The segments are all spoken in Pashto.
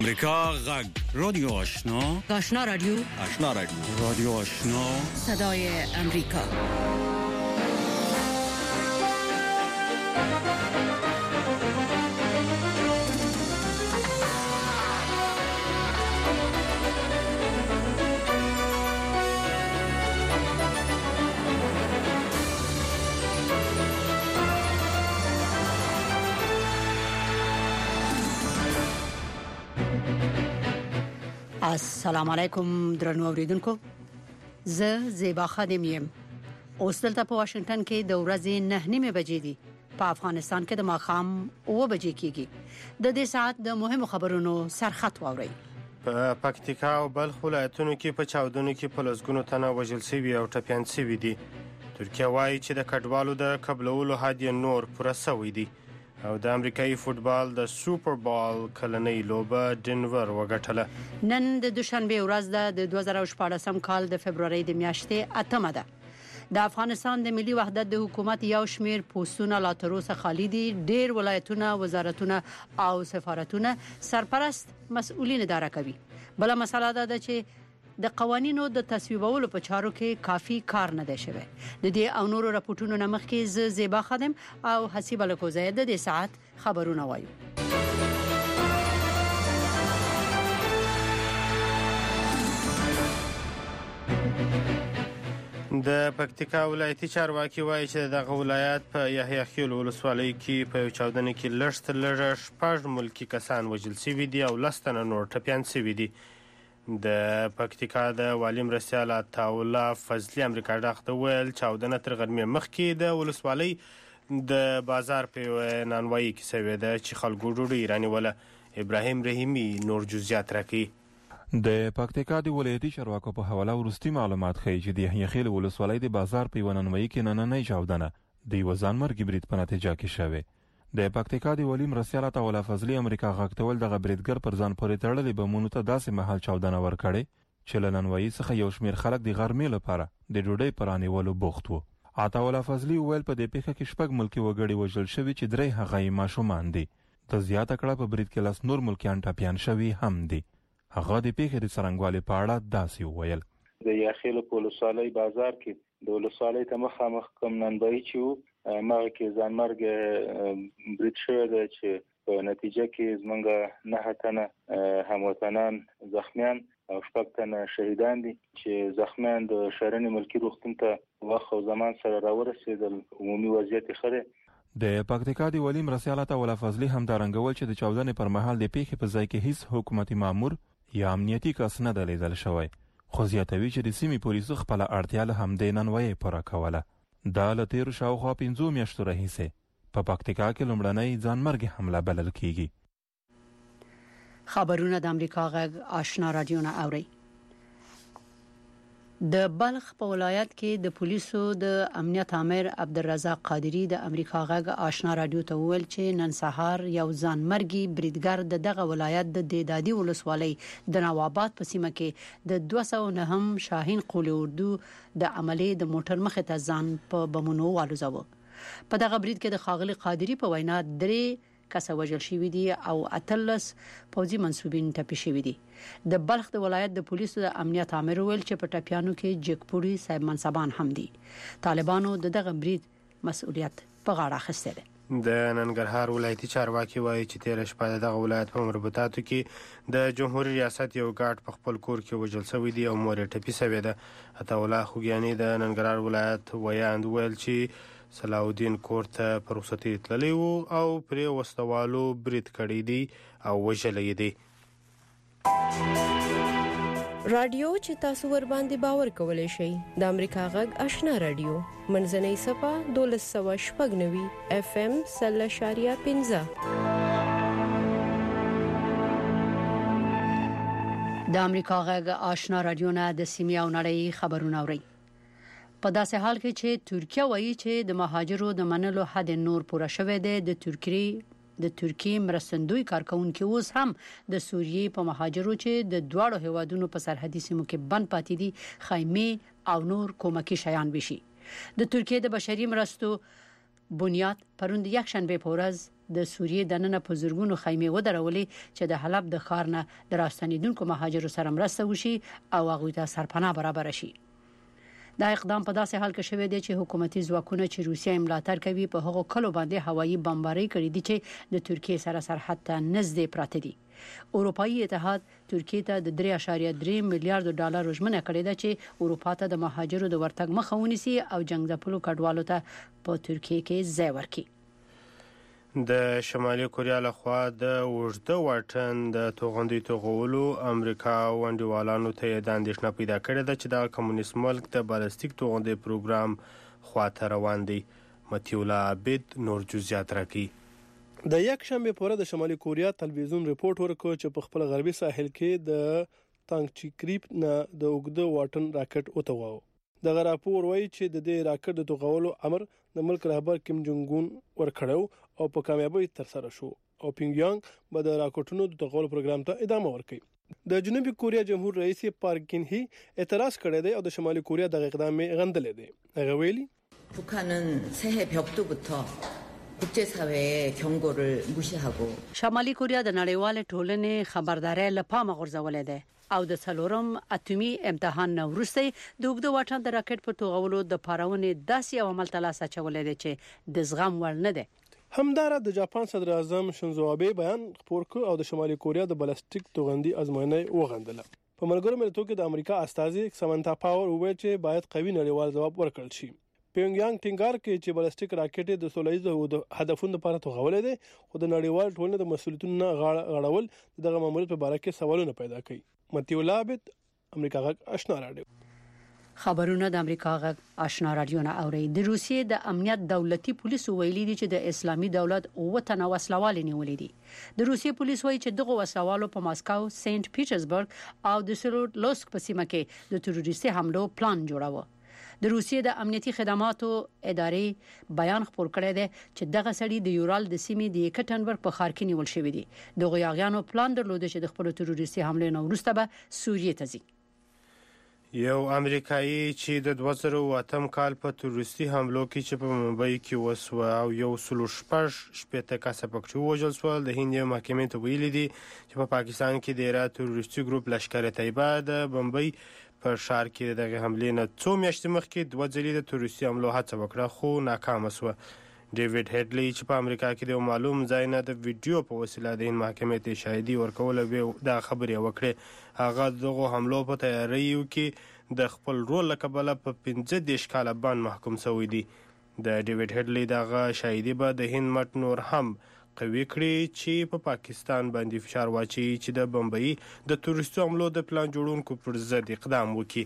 امریکا غږ رادیو آشنا رادیو رادیو آشنا صدای امریکا. السلام علیکم درنو اوریدونکو، زه زیبا خادم یم. اوس دلته په واشنگټن کې د ورځې 9:30 بجې دي. په افغانستان کې د ماښام 9 بجې کېږي. د دې ساعت د مهمو خبرونو سرخط واورئ. په پکتیکا او بلخ ولایتونو کې په چاودنو کې په لسګونو تنه وژل شوي او ټپیان شوي دي. ترکیه وایي چې د کډوالو د قبلولو حد نور پوره شوی دی. او د امریکایي فوتبال د سوپر بال کلنۍ لوبه ډنور وګټله. نن د دوشنبه ورځ ده، د 2014 کال د فبرवरी د میاشتې 8 ده. د افغانستان د ملي وحدت د حکومت یو شمیر پوسټونه لا تر اوسه خالی دي. ډیر ولایتونه، وزارتونه او سفارتونه سرپرست مسؤلین اداره کوي. بل مسله ده چې د قوانینو د تصویبولو په چارو کې کافي کار نه دی شوی. د دې او نورو راپورټونو نمخ کې ز زیبا خادم او حسیب الکوزی د دې ساعت خبرونه وایو. د پکتیکا ولایتي چارواکي وایي چې دغه ولایت په یحیی خیل ولسوالۍ کې په چاودنه کې لږ تر لږه 6 ملکی کسان وژل شوي دي او 10 تنه نور ټپیان شوي دي. د پکتیکا د والی مرستیال عطاالله فضلي امریکا ډاخ ته ویل چاودنه تر غرمې مخکې د ولسوالۍ د بازار په نانوایي کې شوې ده چې خلکو ډوډۍ رانیوله. ابراهیم رحیمي نور جزئیات راکوي. د پکتیکا د ولایتي چارواکو په حواله وروستي معلومات ښیي چې د یحیی خیل ولسوالۍ د بازار په یوه نانوایي کې نننۍ چاودنه د یوه ځانمرګي برید په نتیجه کې شوې. د پکتیکا د والی مرستیال عطاالله فضلي امریکا غاښ ته ویل دغه بریدګر پر ځان پورې تړلې بمونو ته داسې مهال چاودنه ورکړې چې له نانوایي څخه یو شمیر خلک د غرمې لپاره د ډوډۍ په رانیولو بوخت وو. عطاالله فضلي ویل په دې پیښه کې 6 ملکي وګړي وژل شوي چې 3 هغه یې ماشومان دي. د زیاته کړه په برید کې 10 نور ملکیان ټپیان شوي هم دي. هغه د پیښې د څرنګوالي په اړه داسې وویل. د یحیی په ولسوالۍ بازار کې د ولسوالۍ ته مخامخ کوم نانوایي چې ماغه کې ځانمرګ برید شوی دی چې په نتیجه کې زمونږ 9 تنه هموطنان زخمیان او 6 تنه شهیدان دي چې زخمیان د شهرني ملکی روغتون ته وخت او زمان سره راورسېدل. عمومي وضعیت خره. د پکتیکا د والی مرستیال عطاالله فضلي هم دارنګول چې د چاودنې پر مهال د پیښې په ځای کې هیڅ حکومتي مامور یا امنیتي کس نه دی لیدل شوی، خو زیاتوي چې د سیمې پولیسو خپله اړتیا له همدې نانوایۍ پوره کوله. دا له تیرو شاوخوا 5 میاشتو راهیسې په پکتیکا کې لومړنۍ ځانمرګي حمله بلل کیږي. خبرونه د امریکا غږ آشنا رادیو نه اوري. د بلخ په ولایت کې د پولیسو د امنیت امیر عبدالرزاق قادری د امریکا غږ آشنا رادیو ته ویل چې نن سهار یو ځانمرګي بریدګر دغه ولایت د دیدادي ولسوالۍ د نواباد په سیمه کې د 209 شاهین قول اردو د عملي د موټر مخ ته ځان په بمونو والوزاوه. په دغه برید کې د خاغلی قادری په وینا 3 کسه وژل شوي دي او 18 پوځي منسوبین ټپي شوي دي. د بلخ د ولایت د پولیسو د امنیت امیر ویل چې په ټپیانو کې جګپوري صاحب منصبان هم دي. طالبانو دغه برید مسؤلیت په غاړه اخیستی دی. د ننګرهار ولایتي چارواکي وایي چې تیر شپه دغه ولایت په مربوطاتو کې د جمهوریت ریاست یو ګارد په خپل کور کې وژل شوی دی او مور یې ټپي شوې ده. عطاالله خوګیاني د ننګرهار ولایت ویاند ویل چې صلاح الدین کور ته په رخصتي تللی و او پرې وسوالو برید کړی دی او وژلی دی. رادیو چې تاسو ور باندې باور کولای شئ د امریکا غږ آشنا رادیو منځنۍ صفه 1290 FM 0.5. د امریکا غږ آشنا رادیو نه د سیمې او نړۍ خبرونه اوري. په داسې حال کې چې ترکیه وایي چې د مهاجرو د منلو حد نور پوره شوی دی. د ترکیه مرستندوی کارکونکو اوس هم د سوریې په مهاجرو چې د دواړو هیوادونو په سرحدي سیمو کې بند پاتې دي خیمه او نور کومکی شیان وشي. د ترکیه د بشري مرستو بنیاد پروند یک شنبه په ورځ د سوریې د نن په زورګونو خیمه ودرولې چې د حلب د ښار نه د راستنیدونکو مهاجرو سره مرسته وشي او هغه ته سرپناه برابر شي. دا اقدام په داسې حال کې شوی دی چې حکومتي ځواکونه چې روسیه ملاتړ کوي په هغو کلو باندې هوایي بمباري کړې دي چې د ترکیه سره سرحد ته نږدې پراته دي. اروپאי اتحاد ترکیه ته د 3.3 میلیارډ ډالر ژمنه کړې ده چې اروپا ته د مهاجرو د ورتګ مخه ونیسي او جنگځپلو کډوالو ته په ترکیه کې ځای ورکړي. د شمالي کوریا لخوا د وژده واټن د توغندي توغولو امریکا ونډیوالانو ته د اندېښنه پیدا کړې ده چې د کمونیست ملک د بالستیک توغندي پروګرام خواته روان دی. متیولا عبد نور جزئیات راکړي. د یک شنبه پوره د شمالي کوریا تلویزیون ریپورت ورکړ چې په خپل غربي ساحل کې د تانګچیکریپ نه د وګړو واټن راکټ وتاوه. د راپور وایي چې د دې راکټ د توغولو امر د ملک رهبر کیم جونګ اون ورکړو او په کامیابی تر سره شو او پینګ یانګ به د راکټونو د توغولو پروګرام ته ادامه ورکړي. د جنوبي کوریا جمهور رئیس پارک گین هی اعتراض کړی دی او د شمالي کوریا د اقدام غندلې دی. هغه ویلي 북한은 새해 벽두부터 국제사회의 경고를 무시하고 شمالي کوریا د نړیوال ټولنې خبرداري لپاره غورځولې ده او د څلورم اتمی امتحان نو وروسته د وګړو واټن د راکټ په توغولو د پاراونې داسې عمل تلاسه چولې ده چې د زغم وړ نه ده. همدارا د جاپان صدر اعظم شینزو آبه بیان خپور کړ او د شمالي کوریا د بالستیک توغندي ازموینه وغندله. په ملګرو ملتونو کې د امریکا استازي سمنتا پاور وویل چې باید قوي نړیوال ځواب ورکړل شي. پینګ یانګ ټینګار کوي چې بالستیک راکټ د سولهییز هدفونو لپاره توغولې دي خو د نړیوال ټولنې د مسؤلیتونو غاړول دغه ماموریت په اړه کې سوالونه پیدا کوي. متیولا عبد امریکا غږ آشنا رادیو. خبرونه د امریکا غږ آشنا رادیو نه اوري. د روسیې د امنیت دولتي پولیسو ویلي دي چې د اسلامي دولت وطن وسلوال نیولې دي. د روسیې پولیس وایي چې دغه وسلوالو په ماسکو، سنت پیټرزبرګ او د سلولوسک په سیمه کې د تروریستي حملو پلان جوړاوه. د روسیې د امنیتي خدماتو ادارې بیان خپور کړی دی چې دغه سړي د یورال د سیمې د یکټنبرګ په ښار کې نیول شوی دی. د غیاغیانو پلان درلود چې د خپل تروریستي حمله نه وروسته به سوریې ته ځي. یو امریکایي چې د 2008 کال په تروریستي حملو کې چې په ممبئی کې وسو او یو سلو شپږ کسه پکې وژل شول د هند محکمې ته ویلي دي چې په پاکستان کې د ایران تروریستي ګروپ لشکر طیبه د بمبئی په شهر کې دغه حملې نه څو میاشتې مخکې دوه ځلې د تروریستي حملو هڅه وکړه خو ناکامه شوه. ډیوډ هډلی چې په امریکا کې د معلوم ځای نه د ویډیو په وسیله د محکمې ته شاهدي ورکول دا خبرې وکړه. هغه دغه حملو په تیاریو کې د خپل رول لکبله په 15 کاله باندې محکوم شوی دی. د ډیوډ هډلی دغه شاهدي به د هند مټ نور هم قوي کړي چې په پاکستان باندې فشار واچي چې د بمبئی د تروریستي حملو د پلان جوړونکو پر ضد اقدام وکړي.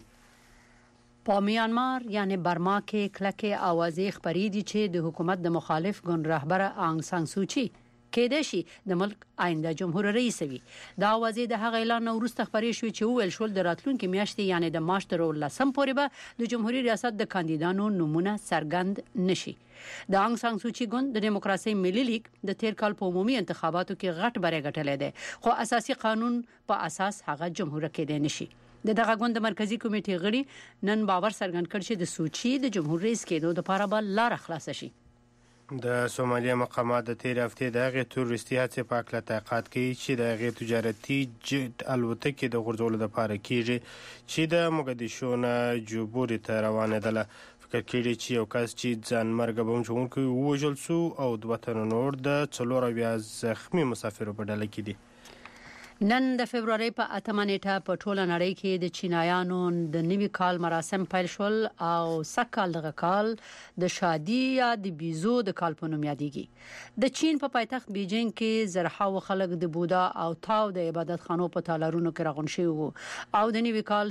په میانمار یعنی برما کې کلکه اوازې خبرې دي چې د حکومت د مخالف ګوند رهبر آنګ سان سوچي کېدای شي د ملک آینده جمهور رئیس وي. دا اوازې د هغه اعلان وروسته خبرې شوې چې وویل شول د راتلونکو میاشتې یعنی د مارچ تر 10 پورې به د جمهوریت ریاست د کاندیدانو نمونه څرګند نشي. د آنګ سان سوچي ګوند د دیموکراسي ملي لیگ د تیر کال په عمومي انتخاباتو کې غټ بری ګټلې ده خو اساسي قانون په اساس هغه جمهور کېدای نشي. دغه غوند مرکزی کمیټې غړي نن باور څرګند کړ چې د سوچي د جمهور رئیس کېدو لپاره به لار خلاص شي. د سومالیا مقامات د تیر هفته د غیر تروریستي هڅې په اړه تحقیقات کوي چې د غیر تجارتي جټ الوتکې د غورځولو لپاره کیږي چې د موګدیشو نه جوبوري ته روانه ده. فکر کړي چې یو کس چې ځان مرګ بم چونکو وژل سو او د وطن نور د 4 زخمی مسافرو په ډله کې دي. نن د فبرवरी په 8 نیټه په ټوله نړۍ کې د چینایانو د نوي کال مراسم پیل شول او سکهال دغه کال د شادي یا د بیزو د کال په نوم یادېږي. د چین په پایتخت بیجینګ کې زرهاو خلک د بودا او تاو د عبادت خانو په تالارونو کې راغون شوي وو او د نوي کال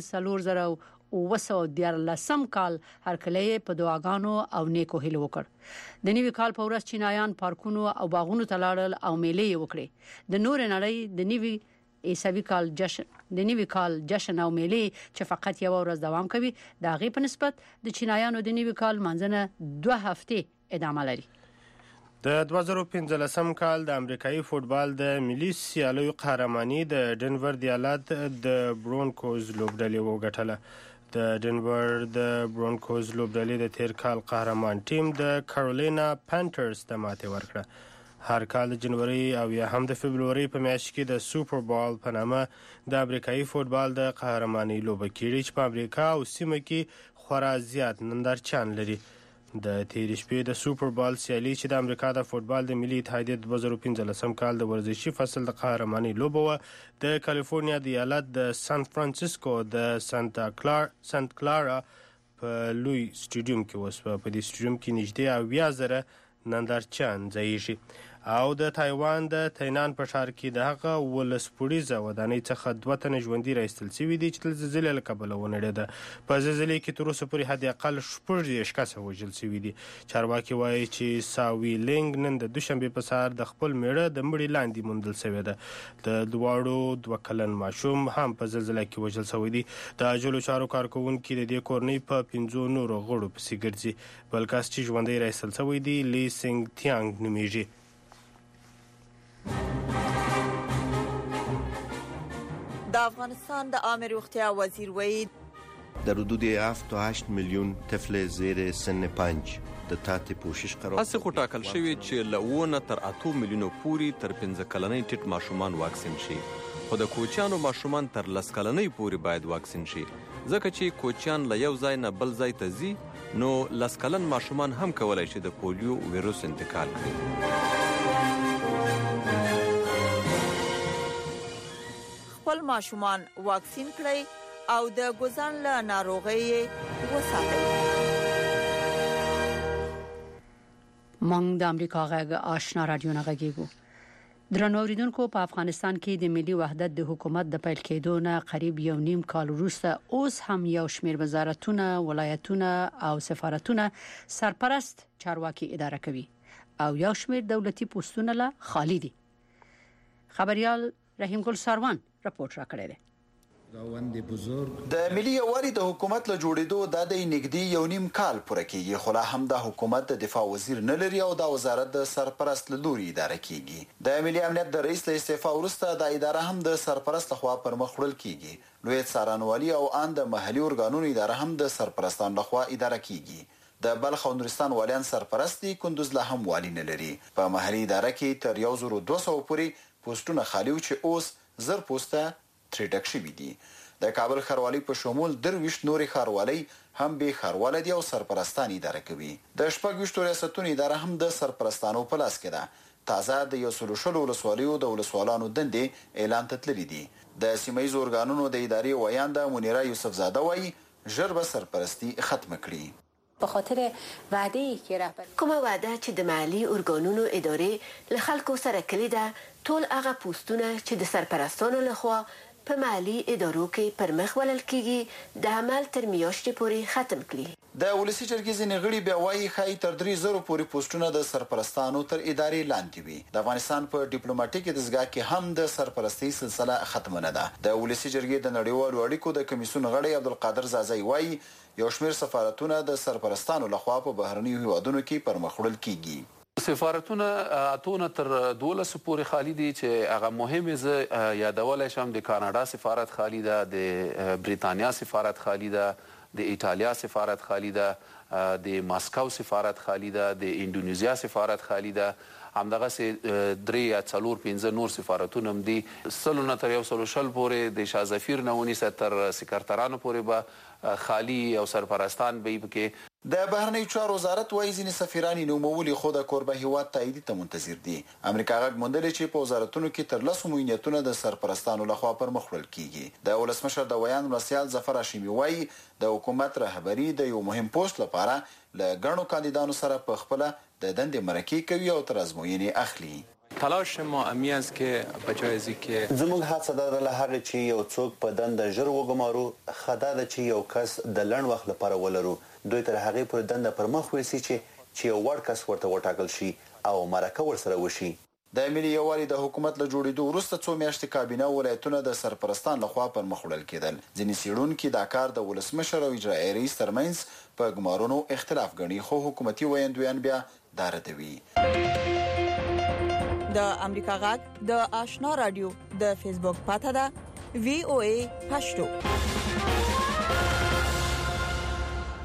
2014 کال هر کله په دعاګانو او نیکو هیلو وکړ. د نوي کال په ورځ چینایان پارکونو او باغونو ته لاړل او میلې وکړې. د نور نړۍ د نوي عیسوي کال جشن او میلې چې فقط یو ورځ دوام کوي د غي په نسبت د چینایانو د نوي کال منځنه 2 هفته ادامه لري. د 2015 کال د امریکایي فوتبال د ملي سیالیو قهرماني د ډنور د ایالت د برونکوز لوبډلې وګټله. د ډنور د برونکوز لوبډلې د تیر کال قهرمان ټیم د کارولینا پانترز ته ماته ورکړه. هر کال د جنوري او یا هم د فبروري په میاشت کې د سوپر بال په نامه د امریکایي فوتبال د قهرماني لوبه کیږي چې په امریکا او سیمه کې خورا زیات نندارچیان لري. د تیرې شپې د سوپر بال سیالي چې د امریکا د فوتبال د ملي اتحادیې د 2015 کال د ورزشي فصل د قهرماني لوبه وه. د کالیفورنیا د ایالت د سان فرانسیسکو د سانت کلارا په لوی سټیډیوم کې وسوه. په دې سټیډیوم کې نږدې 80,000 نندارچیان ځایږي او د تایوان د تینان په ښار کې د هغه 12 پوړیزه ودانۍ څخه 2 تنه ژوندي راایستل شوي دي چې د زلزلې له کبله ونړېده. په زلزلې کې تر اوسه پورې حد اقل 14 کسه وژل شوي دي. چارواکي وایي چې ساوي لینګ نن د دوشنبې په سهار د خپل میړه د مړي لاندې موندل شوې ده. د دواړو 2 کلن ماشوم هم په زلزله کې وژل شوی دی. د عاجلو چارو کارکوونکي د دې کورنۍ په 5 نورو غړو پسې ګرځي. بل کس چې ژوندی راایستل شوی دی لی سینګ تیانګ نومیږي. د افغانستان د عامه روغتیا وزیر وایي در حدود 7 میلیون طفل زیر سن 5 د تحت پوشش قرار هڅه خو ټاکل شوې چې له 9 تر 8 میلیونو پورې تر 15 کلنۍ ټیټ ماشومان واکسین شي، خو د کوچیانو ماشومان تر 10 کلنۍ پورې باید واکسین شي، ځکه چې کوچیان له یو ځای نه بل ځای ته ځي، نو 10 کلن ماشومان هم کولای شي د پولیو ویروس انتقال کړي. خپل ماشومان واکسین کړئ او د ګوزن له ناروغۍ وساتئ. مونږ د امریکا غږ آشنا رادیو نه غږیږو. درنو اوریدونکو، په افغانستان کې د ملي وحدت د حکومت د پیل کېدو نه قریب 1.5 کال وروسته اوس هم یو شمېر وزارتونه، ولایتونه او سفارتونه سرپرست چارواکي اداره کوي او یو شمېر دولتي پوسټونه لا خالی دي. خبريال رحیم ګل ساروان راپورټ راکړی دی. د ملي یووالي د حکومت له جوړېدو د نږدې 1.5 کال پوره کېږي، خو لا هم د حکومت د دفاع وزیر نه لري او د وزارت د سرپرست له لوري اداره کېږي. د ملي امنیت د رئیس له استعفا وروسته د اداره هم د سرپرست لخوا پر مخ وړل کېږي. لوی څارنوالي او ان د محلي ارګانونو اداره هم د سرپرستانو لخوا اداره کېږي. د بلخ او نورستان والیان سرپرست دي، کندوز لا هم والی نه لري. په محلي اداره کې تر 1200 پورې پوسټونه خالي او چې اوس 1000 پوسټه ترې ډک شوي دي. د کابل ښاروالۍ په شمول 23 نورې ښاروالۍ هم به ښاروالۍ دي او سرپرستان اداره کوي. د 26 ریاستونو اداره هم د سرپرستانو په لاس کې ده. تازه د 100 ولسوالیو د ولسوالانو دندې اعلان تللي دي. د سیمایي اورګانونو د ادارې ویانده منیره یوسف زاده وایي ژر به سرپرستی ختم کړي. به خاطر وعده‌ای که رهبر کومه وعده چې د محلي ارګانونو ادارې له خلکو سره کړې ده، ټول هغه پوسټونه چې د سرپرستانو لخوا په محلي ادارو کې پر مخ وړل کېږي د عمل تر میاشتې پورې ختم کړي. د ولسی جرګې ځینې غړي بیا وایي ښایي تر 3,000 پورې پوسټونه د سرپرستانو تر ادارې لاندې وي. د افغانستان په ډیپلوماټیک دستګاه کې هم د سرپرستۍ سلسله ختم نه ده. د ولسی جرګې د نړیوالو اړیکو د کمیسیون غړی عبدالقادر زازی وایي یو شمېر سفارتونه د سرپرستانو لخوا په بهرنیو هیوادونو کې پر مخ وړل کېږي. سفارتونه اتونه تر 12 پورې خالی دي چې هغه مهمه ز یادولای شم. د کاناډا سفارت خالی ده، د بریتانیا سفارت خالی ده، د ایتالیا سفارت خالی ده، د ماسکو سفارت خالی ده، د انډونیزیا سفارت خالی ده. همدغه سه 3 یا 4 5 نور سفارتونه هم دي. سلونه تر 100 پورې د شاه ظفیر نونی ستر سکرټرانو پورې به خالی او سرپرستان به پکې. د بهرنیو چارو وزارت وايي ځینې سفیران نومولي خو د کوربه هیواد تایید ته منتظر دي. امریکا غږ موندل چې په وزارتونو کې تر 10 معینیتونه د سرپرستانو لخوا پر مخ وړل کیږي. د ولسمشر د ویان مرسیال ظفر هاشمي وايي د حکومت رهبری د یو مهم پوسټ لپاره له ګڼو کاندیدانو سره په خپل د دندې مرکې کوي او تر ازموینې اخلي. تلاش ما امی است که بجای از اینکه زموږ هڅه ده له هغه چې یو څوک په دنده ژر وګمارو، خدا ده چې یو کس د لنډ وخت لپاره ولرو، دوی تر هغې پورې دنده پر مخ ویسي چې یو وړ کس ورته وټاکل شي او مرکه ورسره وشي. د ملي یووالي د حکومت له جوړېدو وروسته څو میاشتې کابینه ولایتونه د سرپرستان لخوا پر مخ وړل کېدل. ځینې څېړونکي دا کار د ولسمشر او اجرایي رئیس ترمنځ په ګمارونو اختلاف ګڼي، خو حکومتي ویاندویان بیا دا ردوي. د امریکا غږ د آشنا رادیو د فیسبوک پاته ده VOA پښتو.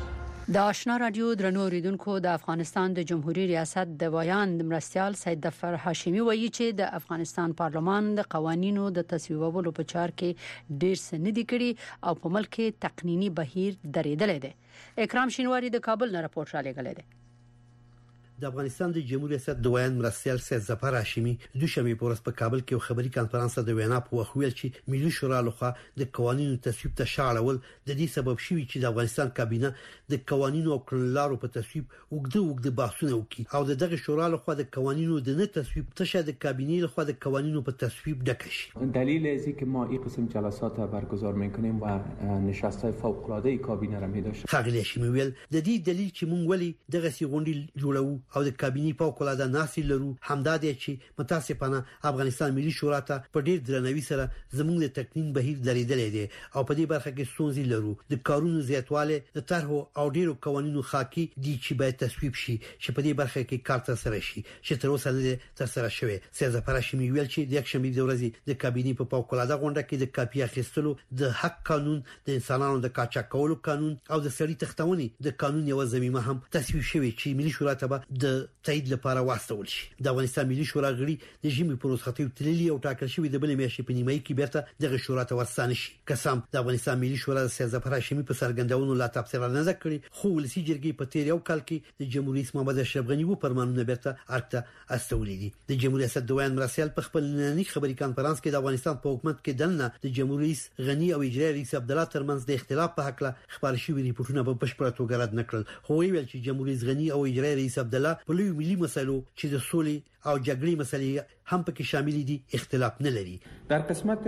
د آشنا رادیو درنو اوریدونکو د افغانستان د جمهوریت ریاست د ویاند مرستيال سید ظفر هاشمي وایي چې د افغانستان پارلمان د قوانینو د تصویبولو په چار کې ډیر څه نه دي کړي او په ملک کې تقنینی بهیر درېدلې ده. اکرام شینواری د کابل نه راپور را لګلې ده. د افغانستان د جمهوریت ریاست د ویاند مرستيال سید ظفر هاشمي د دوشنبه په ورځ په کابل کې یو خبري کانفرنس د وینا په وخت ویل چې ملي شورا لخوا د قوانینو تصویب ته شاړول د دې سبب شوی چې د افغانستان کابینه د قوانینو او کړنلارو په تصویب وګړو بحثونه وکړي او دغه شورا لخوا د قوانینو د نه تصویب ته د کابینه لخوا د قوانینو په تصویب ډکشي. دلیل از اینکه ما این قسم جلسات برگزار میکنیم و نشست‌های فوق‌العاده کابینه را می‌داشتیم. خاغلی هاشمي ویل د دې دلیل چې مونږ ولې دغه سی غونډې جوړو او د کابینه فوق‌العاده ناسي لرو همدا دی چې متاسفانه افغانستان ملي شورا ته په ډیر درنوي سره زموږ د تقنین بهیر درېدلې دي او په دې برخه کې ستونزې لرو. د کارونو زیاتواله د طرحو او ډیرو قوانینو خاکی دي چې باید تصویب شي چې په دې برخه کې کار تر سره شي چې تر اوسه نه تر سره شوی. سید ظفر هاشمي ویل چې د یکشنبه د ورځې د کابینه په فوق‌العاده غونډه کې د کاپی اخیستلو د حق قانون د انسانانو د قاچاقولو قانون او د سړي تختونې د قانون یو ضمیمه هم تصویب شوی چې ملي شورا ته د تایید لپاره واستول شي. د افغانستان ملي شورا غړي د جمی پروسختي تللی او ټاکل شوی د بل میاشتې په نیمه کې بیرته دغه شورا ته ورسانه شي. قسم د افغانستان ملي شورا د سید ظفر هاشمي په سرګندونو لا تفسیر نه ذکرې خو ولسی جرګې په تیر یو کال کې د جمهوریت محمد اشرف غنی وو پرمانونه بیرته ارته استولې دي. د جمهوریت ریاست د ویاند مرستيال په خپل نننی خبري کانفرنس کې د افغانستان په حکومت کې دنه د جمهوریت غنی او اجرایي رئیس عبد الله ترمنځ د اختلاف په حق له خبر شوی ریپورتونه په بشپړه توګه رد نکړل. خو ویل چې جمهوریت غنی او اجرایي رئیس عبد الله په لوی ملي مسایلو چې د سولې او جګړې مسلې هم پکې شامل دي اختلاف نه لري. در قسمت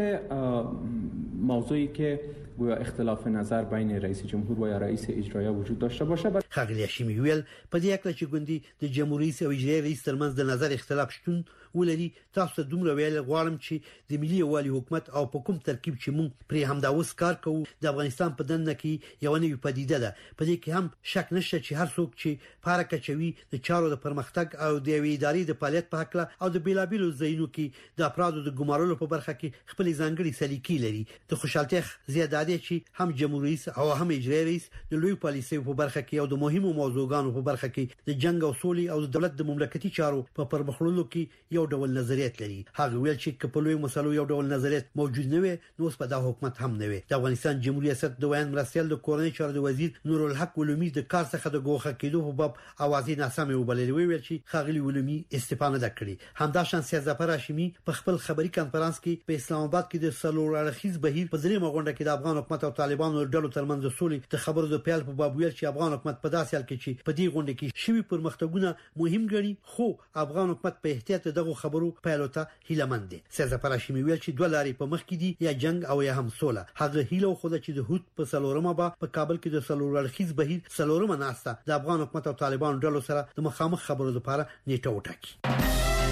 موضوعی که گویا اختلاف نظر بین رئیس جمهور و یا رئیس اجرایی وجود داشته باشه خاغلی هاشمي ویل په دې اړه چې ګوندي د جمهوریت او اجرایی رئیس ترمنځ د نظر اختلاف شتون ولري تاسو دومره ویل غواړم چې د ملي یووالي حکومت او په کوم ترکیب چې مونږ پرې همدا اوس کار کوو د افغانستان په دننه کې یو نوې پدیده ده. په دې کې هم شک نشته چې هر څوک چې پاره کوي د چارو د پرمختګ او د اداري د فعالیت په حق او د بیلابیلو ځایونو کې د افرادو د ګمارلو په برخه کې خپل ځانګړي سلیقې لري. د خوشحالتیا زیاتاده چې هم جمهوریت او هم اجرایي رئیس د لوی پالیسۍ په برخه کې او د مهمو موضوعاتو په برخه کې د جنگ او سولې او د دولت د مملکتي چارو په پرمخړلو کې یو ډول نظریات لري. هغه ویل چې په لوی مسلو یو ډول نظریات موجود نه وي نو په دا حکومت هم نه وي. د افغانستان جمهوریت ریاست د ویاند مرستيال د کورنۍ چارو د وزیر نور الحق ولومی د کار څخه د ګوښه کېدو په باب اوازې ناسمه وبللې ویل چې خاغلی ولومی استفاده کړې. همدا شان سید ظفر هاشمي په خپل خبري کانفرنس کې په اسلام آباد کې د سلور اړخیز بهیر په دریمه غونډه کې د افغان حکومت او طالبانو ډلو ترمنځ د سولې د خبرو د پیل په باب ویل چې افغان حکومت په داسې حال کې چې په دې غونډه کې شوی پرمختګونه مهم ګڼي خو افغان حکومت په احتیاط دغه خبرو پیلوته هیلمند دي. سید ظفر هاشمي ویل چې دوه لارې په مخ کې دي یا جنگ او یا هم سوله. هغه هیله خو د چې د هوت په سلورمه په کابل کې د سلور اړخیز بهیر سلورمه ناسته د افغان حکومت او طالبانو ډلو سره د مخامخ خبرو لپاره نیټه وټاکي.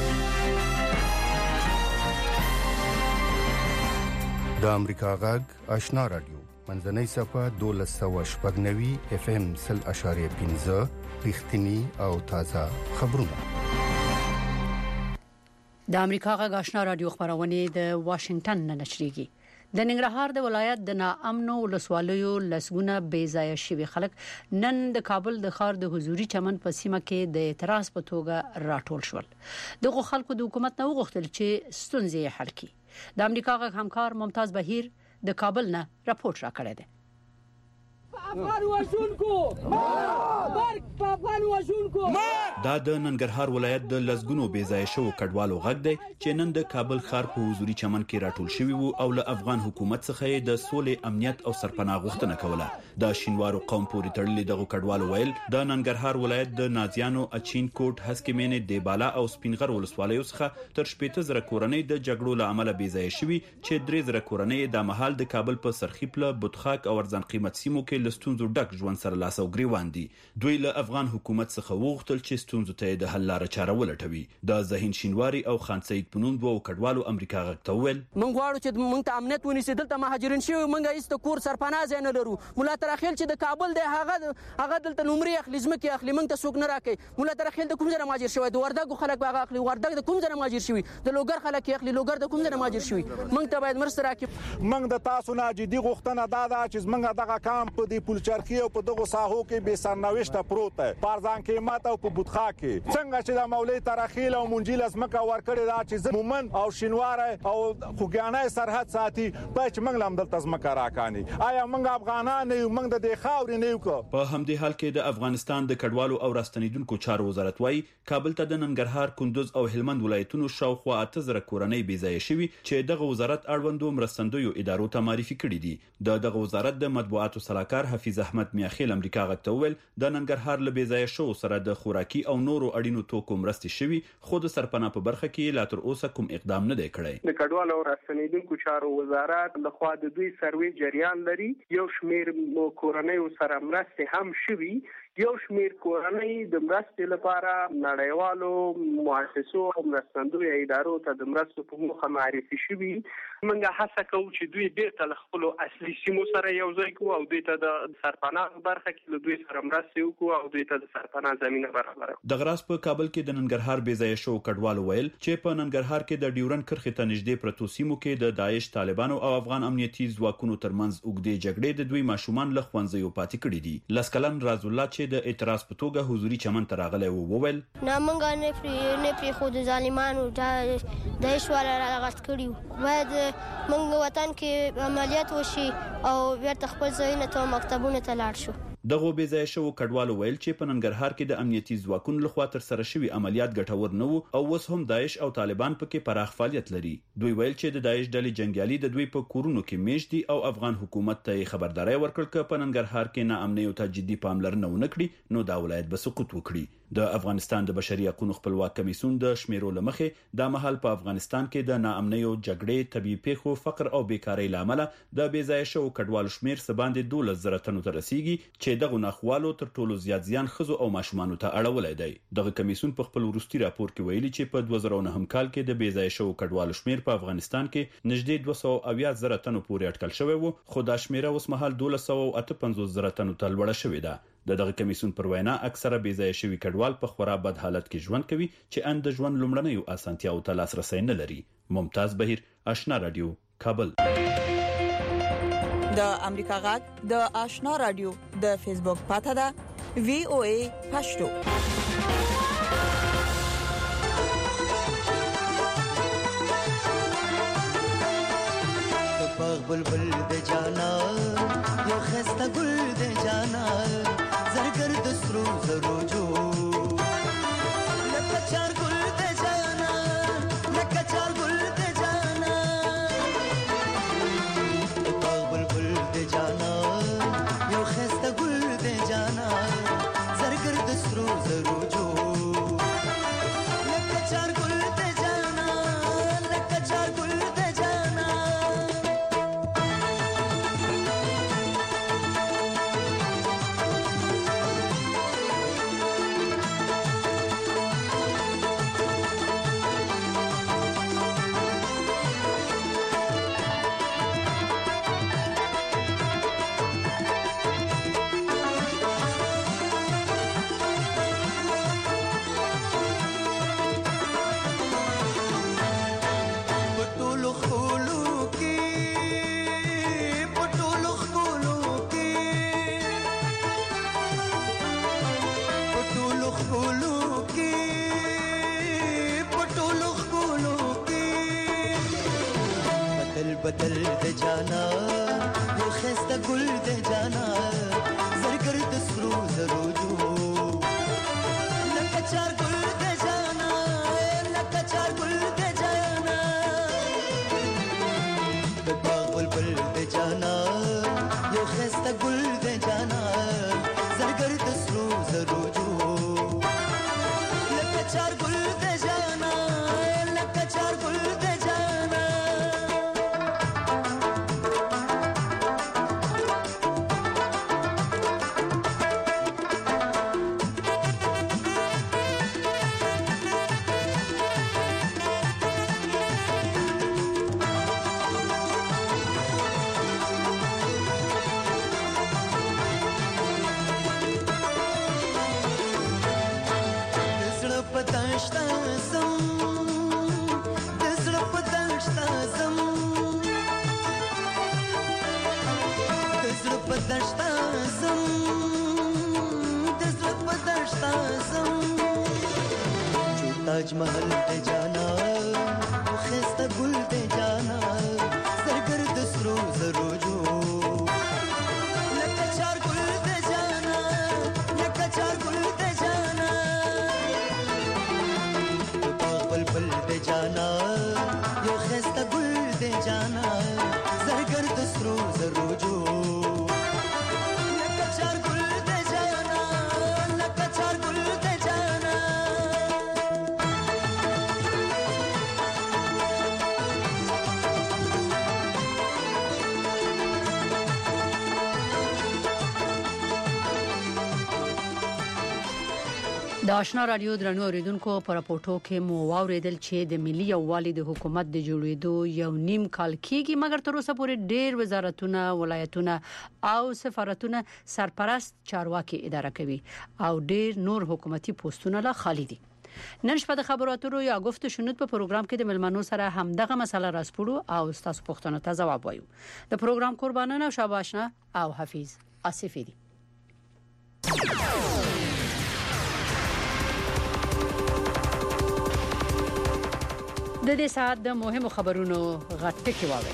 د امریکا غږ آشنا رادیو منځنۍ صفه 1290 اف ام 0.15 رښتینی او تازه خبرونه. د امریکا غږ آشنا رادیو خبرونه د واشنگټن نه نشریږي. د ننګرهار د ولایت د ناامنو ولسوالیو لسګونه بې ځای شوي خلک نن د کابل د ښار د حضوري چمن په سیمه کې د اعتراض په توګه راټول شول. دغه خلکو د حکومت نه وغوښتل چې ستونزې حل کړي. د امریکا غږ همکار ممتاز بهیر د کابل نه راپورټ راکړی دی. دا د ننګرهار ولایت د لسګونو بې ځای شوو کډوالو غږ دی چې نن د کابل ښار په حضوري چمن کې راټول شوي وو او له افغان حکومت څخه د سولې امنیت او سرپناه غوښتنه کوله. د شینوارو قوم پورې تړلې دغه کډوالو ویل د ننګرهار ولایت د نازیانو اچین کوټ هسکمینې دیبالا او سپینغر ولسوالیو څخه تر 15,000 کورنۍ د جګړو له امله بې ځای شوي چې 3,000 کورنۍ د مهال د کابل په سرخیپله بوتخاک او ارزان قیمت سیمو کې لستونزو ډک ژوند سره لاس او ګریوان دي. دوی له افغان حکومت څخه وغوښتل چې ستونزو ته د حل لاره چاره ولټوي. د ذهین شینواری او خان سید پونون دوه کډوالو امریکا غږ ته ویل مونږ غواړو چې مونږ ته امنیت ونیسي. دلته مهاجرین شوي مونږ هیڅ کور سرپناه ځای نه لرو. مولا ترخیل چې د کابل دی هغه دلته نمرې اخلي ځمکې اخلي مونږ ته څوک نه راکوي. مولا ترخیل د کوم ځای مهاجر شوی د وردګو خلک هغه اخلي. وردګ د کوم ځای مهاجر شوی د لوګر خلک اخلي. لوګر د کوم ځای مهاجر شوی. مونږ ته باید مرسته راکړي. مونږ د تاسو نه جدي غوښتنه دا ده چې مونږ دغه کام په د پولچرخي او په دغه ساحو کې به سرنوشت پروت دی پارزان کې ماته او په بوتخا کې څنګه چې د مولوی ترخیل او منجیل ازمکه ورکړی دا چې مومن او شینوار او خوګیانه سرحد ساتي په چې موږ لم دلته ازمکه راکاني آیا موږ افغانان نه یو موږ د خاورې نه یو کو په همدې حال کې د افغانستان د کډوالو او راستنیدونکو چارو وزارت وايي کابل ته د ننګرهار کندوز او هلمند ولایتونو شاوخوا 8000 کورنۍ بې ځای شوي چې دغه وزارت اړوندو مرستندویو ادارو ته معرفي کړي دي دغه وزارت د مطبوعاتو صلاحکار حفیظ احمد میاخیل امریکا غږ ته وویل د ننګرهار له بې ځای شو سره د خوراکي او نورو اړینو توکو مرستې شوي خو د سرپناه په برخه کې لا تر اوسه کوم اقدام نه دی کړی د کډوالو او راستنیدونکو چارو وزارت له خوا د دوی سروې جریان لري یو شمیر کورنۍ سره مرستې هم شوي یو شمیر کورنۍ د مرستې لپاره نړیوالو مؤسسو او مرستندویو ادارو ته د مرستو په موخه معرفي شوي موږ هڅه کوو چې دوی بیرته له خپلو اصلي سیمو سره یو ځای کړو او دوی ته د سرپناه برخه کې له دوی سره مرستې وکړو او دوی ته د سرپناه زمینه برابره کړو. د غراس په کابل کې د ننګرهار بې ځای شو کډوالو ویل چې په ننګرهار کې د ډیورن کرښې ته نږدې پرتو سیمو کې د داعش طالبانو او افغان امنیتي ځواکونو ترمنځ اوږدې جګړې د دوی ماشومان له ښوونځیو پاتې کړي دي. لسکلن راز الله چې د اعتراض په توګه حضوري چمن ته راغلی وویل نه موږ نه پرې خو د ظالمانو د ایشوال راغست کړي باید موږ وطن کې عملیات وشي او بیرته خپل ځایونه ته مکتبونه ته لاړ شو. دغه بې ځای شو کډوالو ویل چې په ننګرهار کې د امنیتي ځواکونو لخوا تر سره شوي عملیات ګټور نه وو او اوس هم داعش او طالبان پکې پراخ فعالیت لري. دوی ویل چې د داعش ډلې جنگیالي د دوی په کورونو کې میشت دي او افغان حکومت ته خبرداري ورکړه چې په ننګرهار کې ناامنۍ او ته جدي پاملرنه ونه کړي نو دا ولایت به سقوط وکړي. د افغانستان د بشري حقوقو خپلواک کمیسیون د شمیرو لمخې د مهال په افغانستان کې د ناامنۍ او جګړې طبيعي پیښو فقر او بیکاری لامل د بې ځای شو کډوالو شمیر سباندې 12,000 تنو ته رسیدي چې دغه ناخوالو تر ټولو زیات زیان خزو او ماشومان ته اړولای دی. دغه کمیسیون په خپل وروستي راپور کې ویلي چې په 2009 کال کې د بې ځای شو کډوالو شمیر په افغانستان کې نږدې 280,000 تنو پورې اټکل شوی وو خو دا شمیره اوس مهال 1,258,000 تنو ته لوړه شوې ده. دغه کمیسیون پر وینا اکثره بې ځای شوي کډوال په خورا بد حالت کې ژوند کوي چې ان د ژوند لومړنیو اسانتیاو ته لاسرسي نه لري. ممتاز بهیر آشنا رادیو کابل. د امریکا غږ د آشنا رادیو د فیسبوک پاڼه ده VOA پښتو. بلبل د جانا یو خسته ګل د جانا زرګر د سرو زرو جو لکه چار ګل د جانا لکه چار ګل د جانا بلبل د جانا یو خسته ګل د جانا زرګر د سرو زرو جو لکه چار ګل د جانا لکه چار ګل د جانا بدل د جانا یو خسته ګل د جانا زرګر د سرو زرو جو لکه چار ګل د جانا لکه چار ګل د جانا د باغ بلبل د جانا یو خسته ګل د جانا زرګر د سرو زرو جو لکه چار ګل د جانا لکه چار ګل د جانا دشتا ताज महल दे जाना वो खस्ता गुल दे जाना सरगर्द सरो जरोजो नक्काचार गुल दे जाना नक्काचार गुल दे जाना तो पल पल दे जाना यो खस्ता गुल दे जाना सरगर्द सरो जरोजो नक्काचार गुल दे जाना नक्काचार गुल दे जाना د آشنا رادیو درنو اوریدونکو پر راپورټو کې مو واوریدل چې د ملي یووالي د حکومت د جوړېدو یو نیم کال کېږي مګر تر اوسه پورې ډېر وزارتونه ولایتونه او سفارتونه سرپرست چارواکي اداره کوي او ډېر نور حکومتي پوسټونه لا خالی دي. نن شپه د خبرو اترو یا گفت و شنود په پروګرام کې د ملمنو سره همدغه مسله راسپړو او تاسو پوښتنو ته ځواب وایو. د پروګرام قربانانه شاباشنا او حفیظ آصفی دي. د دې ساعت د مهمو خبرونو غټکي واوري.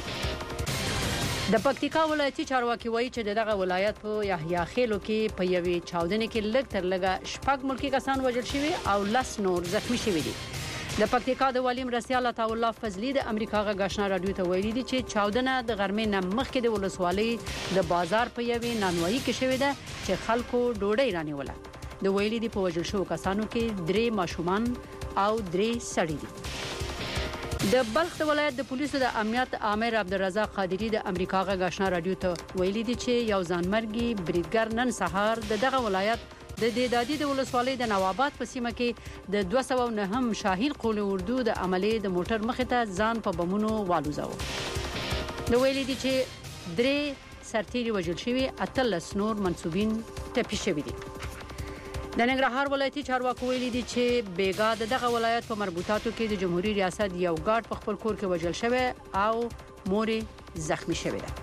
د پکتیکا ولایتي چارواکي وایي چې دغه ولایت په یحیی خیلو کې په یوې چاودنې کې لږ تر لږه شپږ ملکی کسان وژل شوي او 10 نور زخمی شوي دي. د پکتیکا د والی مرستیال عطا الله فضلی د امریکا غږ آشنا رادیو ته ویلي دي چې چاودنه د غرمې نه مخکې د ولسوالۍ د بازار په یوې نانوایي کې شوې ده چې خلکو ډوډۍ رانیوله. د ویلي دي په وژل شوو کسانو کې 3 ماشومان او 3 سړي دي. د بلخ د ولایت د پولیسو د امنیت عامر عبدالرزاق قادری د امریکا غږ آشنا رادیو ته ویلي دي چې یو ځانمرګي بریدګر نن سهار دغه ولایت د دادی د ولسوالۍ د نوابات په سیمه کې د 209 شاهین قول اردو د عملې د موټر مخې ته ځان په بمونو والوزاو. نو ویلي دي چې 3 سرتیري وژل شوي 18 نور منسوبین ټپي شوي دي. د ننګرهار ولایتي چارواکو ویلي دي چې بیګا دغه ولایت په مربوطاتو کې د جمهوریت ریاست یو ګارد په خپل کور کې وژل شوی او موري زخمی شوی ده.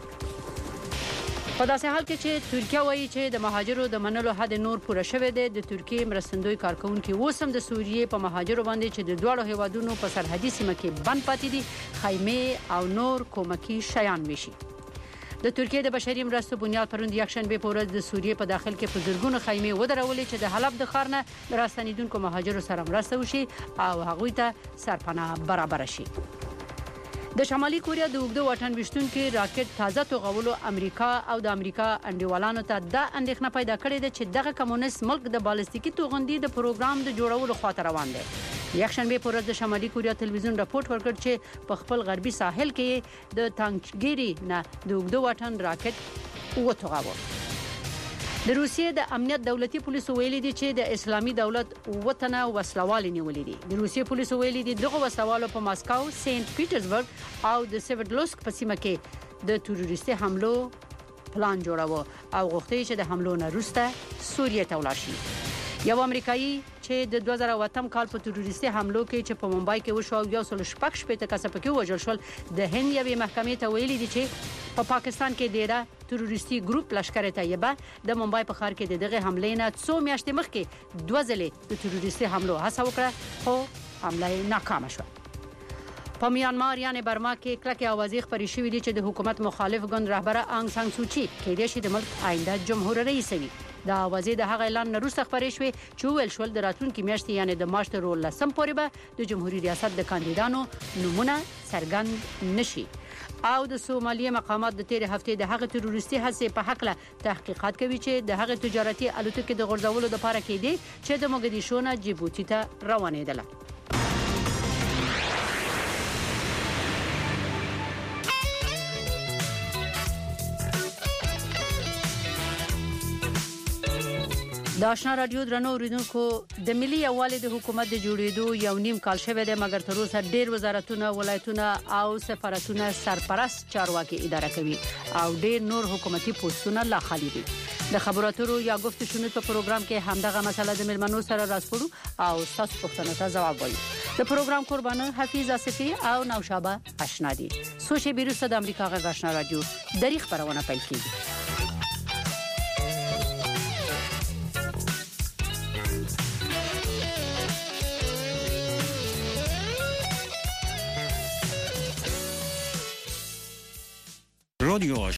په داسې حال کې چې ترکیه وایي چې د مهاجرو د منلو حد نور پوره شوی دی. د ترکیه مرستندوی کارکونکو اوسم د سوریې په مهاجرو باندې چې د دوه هیوادونو په سرحدي سیمه کې بند پاتې دي خیمه او نور کومکی شیان وشي. د ترکیه د بشري مرستو بنیاد پروند یکشنبه په ورځ د سوریې په داخل کې په زرګونو خیمه ودرولې چې د حلب د ښار نه راستنیدونکو مهاجرو سره مرسته وشي او هغوی ته سرپناه برابر شي. د شمالي کوریا د اوږده واټن وشتونکو راکټ تازه توغولو امریکا او د امریکا انډیوالانو ته د اندېښنه پیدا کړې ده چې دغه کمونیست ملک د بالستیکي توغندي د پروګرام د جوړولو خاطر روان دی. یکشنبه په ورځ د شمالي کوریا تلویزیون راپورټ ورکړ چې په خپل غربي ساحل کې د تانکګيري نه د اوږده واټن راکټ وټوغاوه. د روسیې د امنیت دولتي پولیسو ویلي دي چې د اسلامي دولت وطن وسلوال نیولې دي. د روسیې پولیسو ویلي دي دغه وسلوالو په ماسکو، سنت پیټرزبرګ او د سیورډلوسک په سیمه کې د تروریستي حملو پلان جوړاوه او غوښتي چې د حملو نه وروسته سوریې ته ولاړ شي. یو امریکایي چې د 2008 کال په تروریستي حملو کې چې په ممبای کې وشو او 116 کسه پکې وژل شول د هند یوې محکمې ته ویلي دي چې په پاکستان کې ډیره تروریستي ګروپ لشکره طیبه د ممبای په ښار کې دغه حملې نه 100 میاشتې مخکې 2 ځلې د تروریستي حملو هڅه وکړه خو حمله ناکام شوه. په میانمار یعنی برما کې کلکه اوازې خبرې شوې دي چې د حکومت مخالف ګوند رهبره انګ سان سوچي کې د شي د ملک آینده جمهور رئیس وي. دا اوازې د هغه اعلان وروسته خبرې شوې چې ویل شول د راتلونکي میاشتې یعنی د مارچ 13 پورې به د جمهوریت ریاست د کاندیدانو نمونه څرګند نشي او د سومالي مقامات د تیر هفته د هغه تروریستي هڅې په حق له تحقیقات کوي چې د هغه تجارتي الوتکې د غورځولو لپاره کې دي چې د موګدیشو نه جیبوتي ته روانېدله. د آشنا رادیو درنو اوریدونکو د ملي یووالي د حکومت د جوړېدو یو نیم کال شوی دی مګر تر اوسه ډېر وزارتونه ولایتونه او سفارتونه سرپرست چارواکي اداره کوي او ډېر نور حکومتي پوسټونه لا خالی دي. د خبرو اترو یا گفت و شنود په پروګرام کې همدغه مسله د ملمنو سره راسپړو او تاسو پوښتنو ته ځواب وایو. د پروګرام قربانه حفیظ آصفی او نوشابه آشنا دي. سوشي بیروسه د امریکا غږ آشنا رادیو دری خبرونه پیل کیږي.